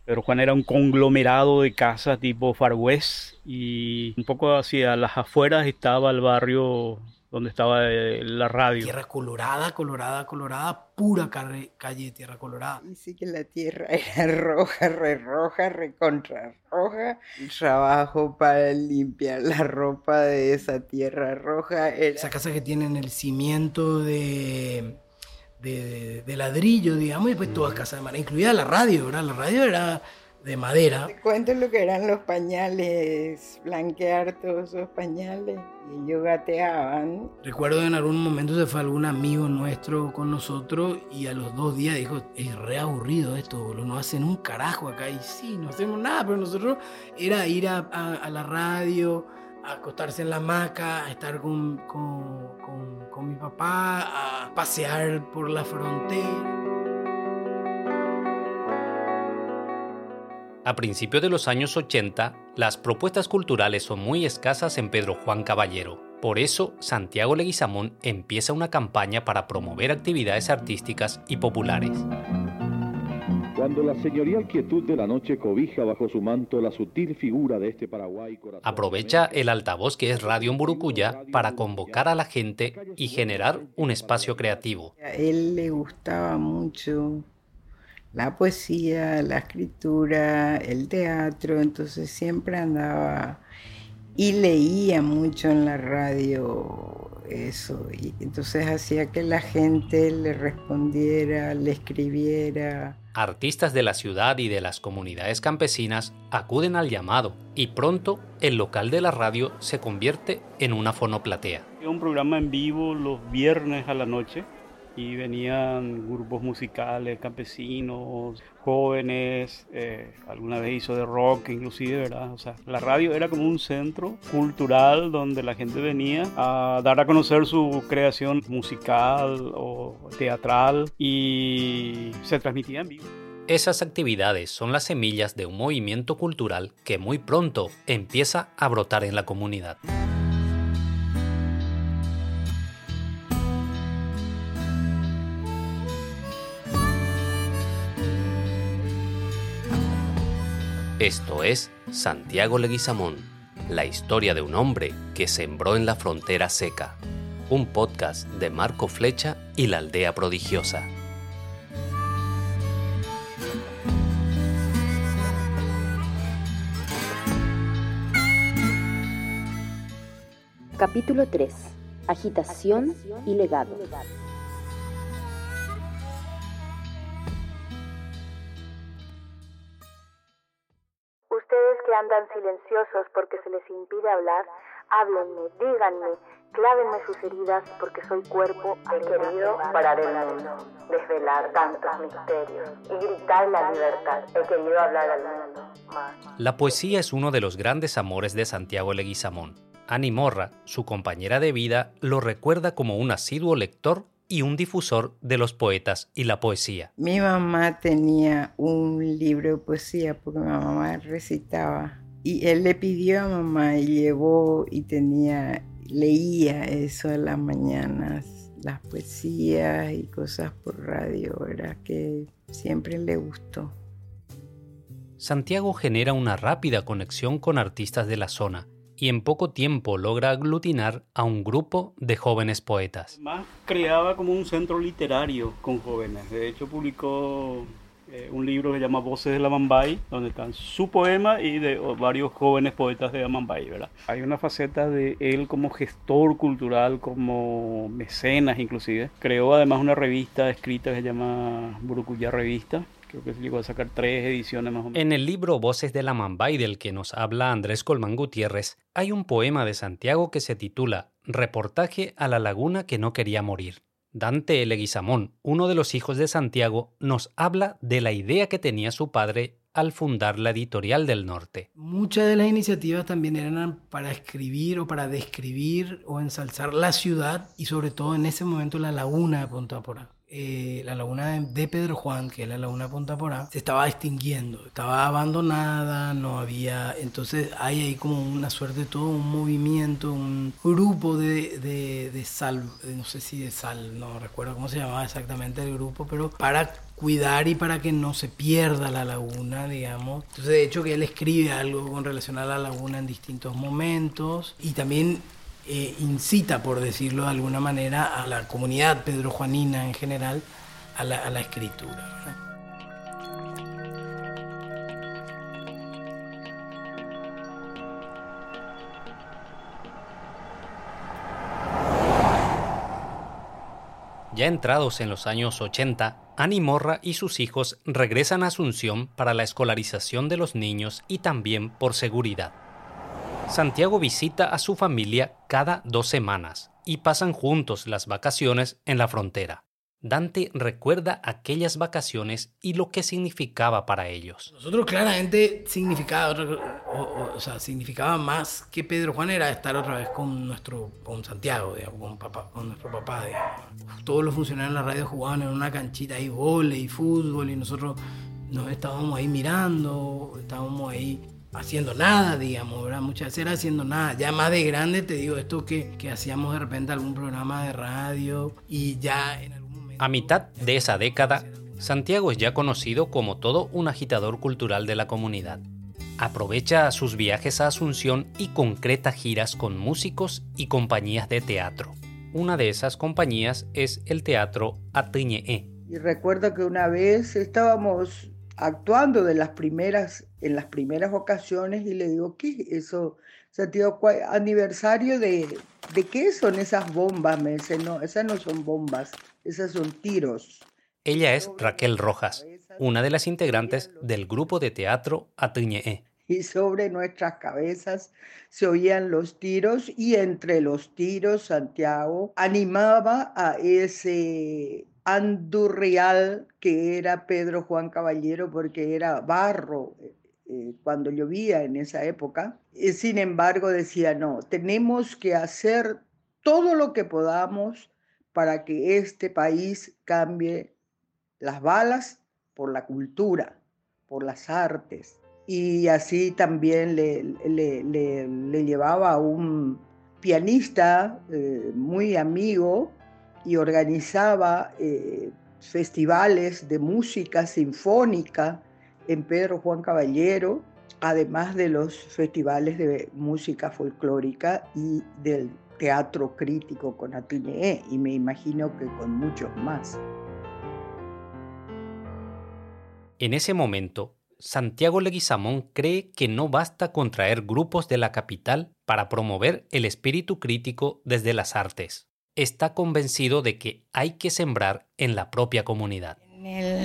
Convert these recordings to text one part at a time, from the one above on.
Pedro Juan era un conglomerado de casas tipo Far West y un poco hacia las afueras estaba el barrio donde estaba la radio. Tierra colorada, colorada, colorada, pura calle de tierra colorada. Y sí que la tierra era roja, recontra roja. El trabajo para limpiar la ropa de esa tierra roja era... Esa casa que tienen el cimiento de ladrillo, digamos, y después todas casas de madera, incluida la radio, ¿verdad? La radio era de madera. Te cuento lo que eran los pañales, blanquear todos esos pañales. Y ellos gateaban. Recuerdo en algún momento se fue algún amigo nuestro con nosotros y a los 2 días dijo, es re aburrido esto, boludo, no hacen un carajo acá. Y sí, no hacemos nada, pero nosotros era ir a la radio, a acostarse en la hamaca, a estar con mi papá, a pasear por la frontera. A principios de los años 80, las propuestas culturales son muy escasas en Pedro Juan Caballero. Por eso, Santiago Leguizamón empieza una campaña para promover actividades artísticas y populares. Cuando la señorial quietud de la noche cobija bajo su manto la sutil figura de este Paraguay... Aprovecha el altavoz que es Radio Mburucuyá para convocar a la gente y generar un espacio creativo. A él le gustaba mucho la poesía, la escritura, el teatro, entonces siempre andaba y leía mucho en la radio eso, y entonces hacía que la gente le respondiera, le escribiera. Artistas de la ciudad y de las comunidades campesinas acuden al llamado y pronto el local de la radio se convierte en una fonoplatea. Un programa en vivo los viernes a la noche y venían grupos musicales, campesinos, jóvenes, alguna vez hizo de rock inclusive, ¿verdad? O sea, la radio era como un centro cultural donde la gente venía a dar a conocer su creación musical o teatral y se transmitía en vivo. Esas actividades son las semillas de un movimiento cultural que muy pronto empieza a brotar en la comunidad. Esto es Santiago Leguizamón, la historia de un hombre que sembró en la frontera seca. Un podcast de Marco Flecha y la Aldea Prodigiosa. Capítulo 3. Agitación y legado. Ustedes que andan silenciosos porque se les impide hablar, háblenme, díganme, clávenme sus heridas porque soy cuerpo. He querido parar el mundo, desvelar tantos misterios y gritar la libertad. He querido hablar al mundo más. La poesía es uno de los grandes amores de Santiago Leguizamón. Ani Morra, su compañera de vida, lo recuerda como un asiduo lector y un difusor de los poetas y la poesía. Mi mamá tenía un libro de poesía porque mi mamá recitaba y él le pidió a mamá y llevó y leía eso a las mañanas, las poesías y cosas por radio, era que siempre le gustó. Santiago genera una rápida conexión con artistas de la zona y en poco tiempo logra aglutinar a un grupo de jóvenes poetas. Además, creaba como un centro literario con jóvenes. De hecho, publicó un libro que se llama Voces de la Amambay, donde están su poema y de varios jóvenes poetas de Amambay, ¿verdad? Hay una faceta de él como gestor cultural, como mecenas inclusive. Creó además una revista escrita que se llama Mburucuyá Revista. Creo que se llegó a sacar 3 ediciones más o menos. En el libro Voces de la Amambay, del que nos habla Andrés Colmán Gutiérrez, hay un poema de Santiago que se titula Reportaje a la laguna que no quería morir. Dante Leguizamón, uno de los hijos de Santiago, nos habla de la idea que tenía su padre al fundar la Editorial del Norte. Muchas de las iniciativas también eran para escribir o para describir o ensalzar la ciudad y sobre todo en ese momento la laguna de Punta Porá. La laguna de Pedro Juan, que es la laguna de Punta Porá, se estaba extinguiendo, estaba abandonada, no había, entonces hay ahí como una suerte, todo un movimiento, un grupo de sal, no sé si de sal, no recuerdo cómo se llamaba exactamente el grupo, pero para cuidar y para que no se pierda la laguna, digamos. Entonces, de hecho, que él escribe algo con relación a la laguna en distintos momentos y también incita, por decirlo de alguna manera, a la comunidad pedrojuanina en general a la escritura, ¿verdad? Ya entrados en los años 80, Ani Morra y sus hijos regresan a Asunción para la escolarización de los niños y también por seguridad. Santiago visita a su familia cada 2 semanas y pasan juntos las vacaciones en la frontera. Dante recuerda aquellas vacaciones y lo que significaba para ellos. Nosotros claramente significaba más que Pedro Juan era estar otra vez con Santiago, digamos, con nuestro papá, digamos. Todos los funcionarios de la radio jugaban en una canchita ahí vóley, fútbol, y nosotros nos estábamos ahí mirando, estábamos ahí haciendo nada, digamos, ¿verdad? Muchas veces era haciendo nada. Ya más de grande te digo esto que hacíamos de repente algún programa de radio y ya en algún momento... A mitad de esa década, Santiago es ya conocido como todo un agitador cultural de la comunidad. Aprovecha sus viajes a Asunción y concreta giras con músicos y compañías de teatro. Una de esas compañías es el Teatro Atiñe. Y recuerdo que una vez estábamos actuando en las primeras ocasiones y le digo, ¿qué es eso? Santiago, ¿aniversario de qué son esas bombas? Me dice, no, esas no son bombas, esas son tiros. Ella es Raquel Rojas, una de las integrantes del grupo de teatro Atiñe. Y sobre nuestras cabezas se oían los tiros y entre los tiros Santiago animaba a ese andurrial que era Pedro Juan Caballero porque era barro cuando llovía en esa época. Sin embargo decía, no, tenemos que hacer todo lo que podamos para que este país cambie las balas por la cultura, por las artes. Y así también le llevaba a un pianista muy amigo y organizaba festivales de música sinfónica en Pedro Juan Caballero, además de los festivales de música folclórica y del teatro crítico con Atiñe, y me imagino que con muchos más. En ese momento, Santiago Leguizamón cree que no basta con traer grupos de la capital para promover el espíritu crítico desde las artes. Está convencido de que hay que sembrar en la propia comunidad. En el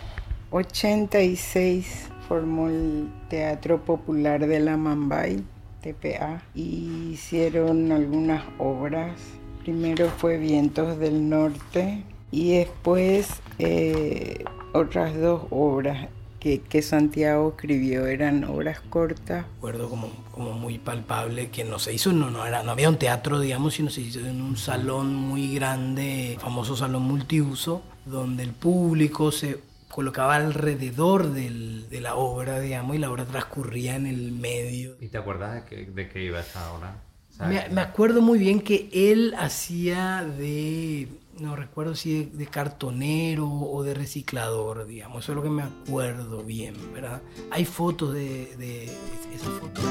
86 formó el Teatro Popular de la Mambay, TPA, y hicieron algunas obras. Primero fue Vientos del Norte y después otras 2 obras que Santiago escribió, eran obras cortas. Recuerdo como muy palpable que no se hizo, no había un teatro, digamos, sino se hizo en un salón muy grande, famoso salón multiuso, donde el público se colocaba alrededor de la obra, digamos, y la obra transcurría en el medio. ¿Y te acuerdas de qué iba esa obra? Me acuerdo muy bien que él hacía no recuerdo si de cartonero o de reciclador, digamos, eso es lo que me acuerdo bien, ¿verdad? Hay fotos de esas fotos.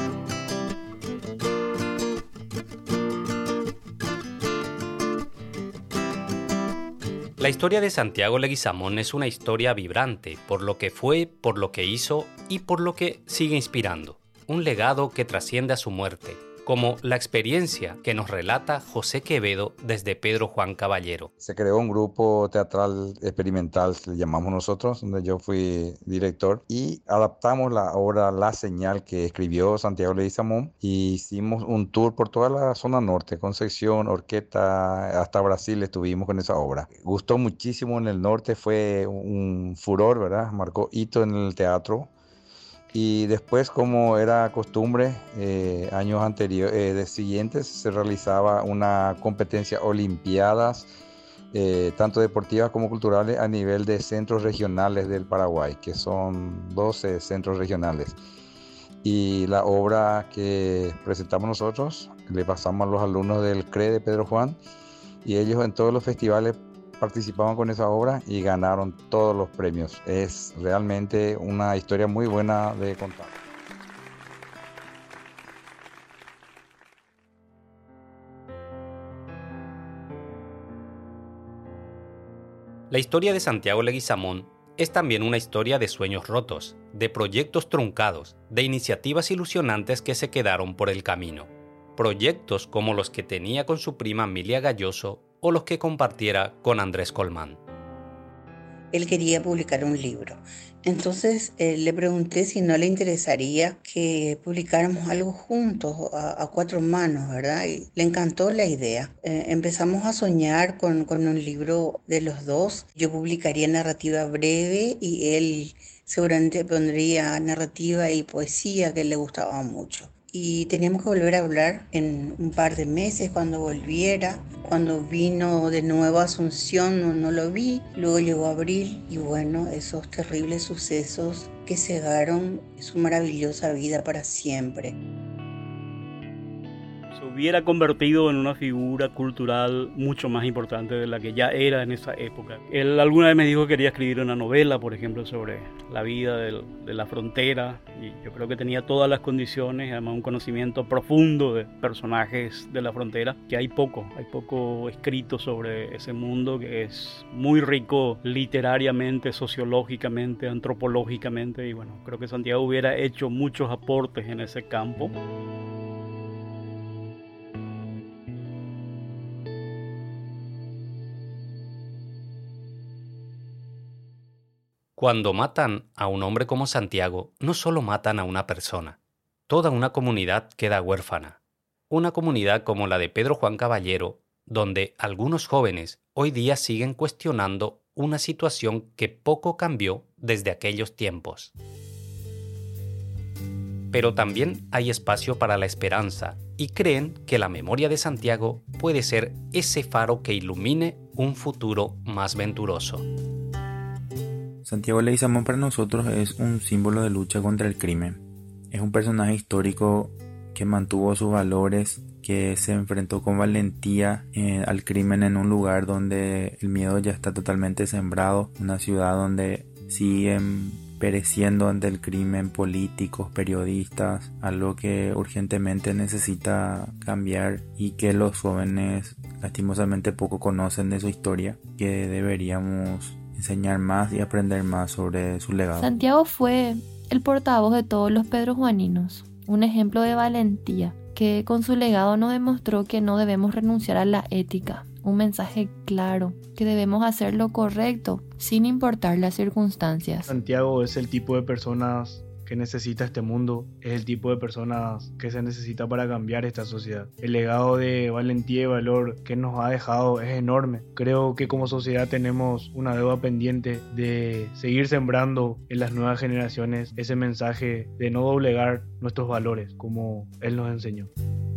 La historia de Santiago Leguizamón es una historia vibrante, por lo que fue, por lo que hizo y por lo que sigue inspirando. Un legado que trasciende a su muerte, como la experiencia que nos relata José Quevedo desde Pedro Juan Caballero. Se creó un grupo teatral experimental, le llamamos nosotros, donde yo fui director, y adaptamos la obra La Señal que escribió Santiago Leguizamón y hicimos un tour por toda la zona norte, Concepción, Horqueta, hasta Brasil estuvimos con esa obra. Gustó muchísimo en el norte, fue un furor, ¿verdad? Marcó hito en el teatro. Y después, como era costumbre, años anteriores, siguientes, se realizaba una competencia olimpiadas, tanto deportivas como culturales, a nivel de centros regionales del Paraguay, que son 12 centros regionales. Y la obra que presentamos nosotros, le pasamos a los alumnos del CRE de Pedro Juan, y ellos en todos los festivales participaban con esa obra y ganaron todos los premios. Es realmente una historia muy buena de contar. La historia de Santiago Leguizamón es también una historia de sueños rotos, de proyectos truncados, de iniciativas ilusionantes que se quedaron por el camino. Proyectos como los que tenía con su prima Emilia Galloso o los que compartiera con Andrés Colmán. Él quería publicar un libro. Entonces le pregunté si no le interesaría que publicáramos algo juntos, a cuatro manos, ¿verdad? Y le encantó la idea. Empezamos a soñar con un libro de los dos. Yo publicaría narrativa breve y él seguramente pondría narrativa y poesía, que le gustaba mucho. Y teníamos que volver a hablar en un par de meses cuando volviera. Cuando vino de nuevo a Asunción no lo vi, luego llegó abril y bueno, esos terribles sucesos que cegaron su maravillosa vida para siempre. Se hubiera convertido en una figura cultural mucho más importante de la que ya era en esa época. Él alguna vez me dijo que quería escribir una novela, por ejemplo, sobre la vida de la frontera, y yo creo que tenía todas las condiciones, además un conocimiento profundo de personajes de la frontera, que hay poco escrito sobre ese mundo, que es muy rico literariamente, sociológicamente, antropológicamente, y bueno, creo que Santiago hubiera hecho muchos aportes en ese campo. Cuando matan a un hombre como Santiago, no solo matan a una persona, toda una comunidad queda huérfana. Una comunidad como la de Pedro Juan Caballero, donde algunos jóvenes hoy día siguen cuestionando una situación que poco cambió desde aquellos tiempos. Pero también hay espacio para la esperanza y creen que la memoria de Santiago puede ser ese faro que ilumine un futuro más venturoso. Santiago Leguizamón para nosotros es un símbolo de lucha contra el crimen. Es un personaje histórico que mantuvo sus valores, que se enfrentó con valentía al crimen en un lugar donde el miedo ya está totalmente sembrado, una ciudad donde siguen pereciendo ante el crimen políticos, periodistas, algo que urgentemente necesita cambiar y que los jóvenes lastimosamente poco conocen de su historia, que deberíamos enseñar más y aprender más sobre su legado. Santiago fue el portavoz de todos los pedrojuaninos, un ejemplo de valentía que con su legado nos demostró que no debemos renunciar a la ética, un mensaje claro, que debemos hacer lo correcto sin importar las circunstancias. Santiago es el tipo de personas que necesita este mundo, es el tipo de personas que se necesita para cambiar esta sociedad. El legado de valentía y valor que nos ha dejado es enorme. Creo que como sociedad tenemos una deuda pendiente de seguir sembrando en las nuevas generaciones ese mensaje de no doblegar nuestros valores como él nos enseñó.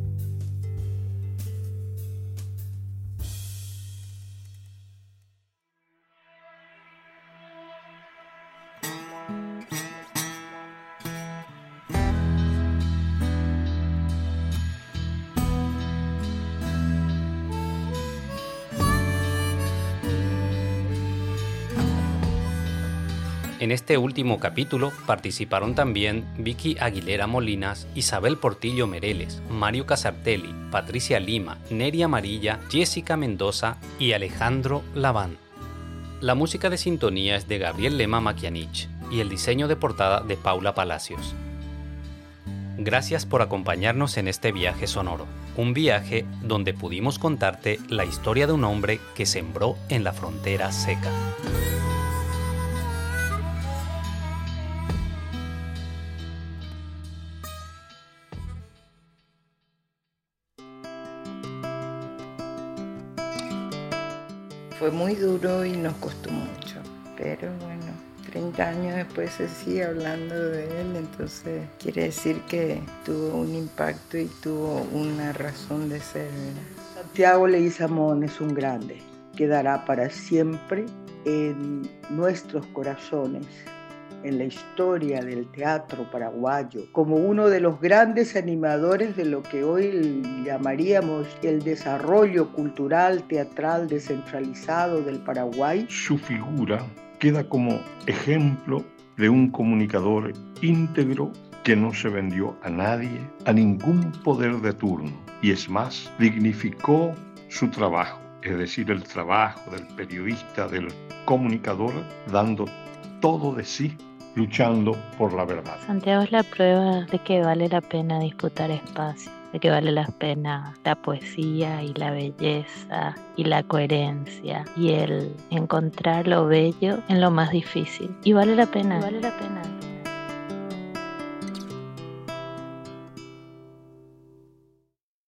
En este último capítulo participaron también Vicky Aguilera Molinas, Isabel Portillo Mereles, Mario Casartelli, Patricia Lima, Neri Amarilla, Jessica Mendoza y Alejandro Laván. La música de sintonía es de Gabriel Lema Maquianich y el diseño de portada de Paula Palacios. Gracias por acompañarnos en este viaje sonoro, un viaje donde pudimos contarte la historia de un hombre que sembró en la frontera seca. Fue muy duro y nos costó mucho, pero bueno, 30 años después se sigue hablando de él, entonces quiere decir que tuvo un impacto y tuvo una razón de ser, ¿verdad? Santiago Leguizamón es un grande, quedará para siempre en nuestros corazones, en la historia del teatro paraguayo, como uno de los grandes animadores de lo que hoy llamaríamos el desarrollo cultural teatral descentralizado del Paraguay. Su figura queda como ejemplo de un comunicador íntegro que no se vendió a nadie, a ningún poder de turno, y es más, dignificó su trabajo, es decir, el trabajo del periodista, del comunicador, dando todo de sí, luchando por la verdad. Santiago es la prueba de que vale la pena disputar espacio, de que vale la pena la poesía y la belleza y la coherencia y el encontrar lo bello en lo más difícil. Y vale la pena.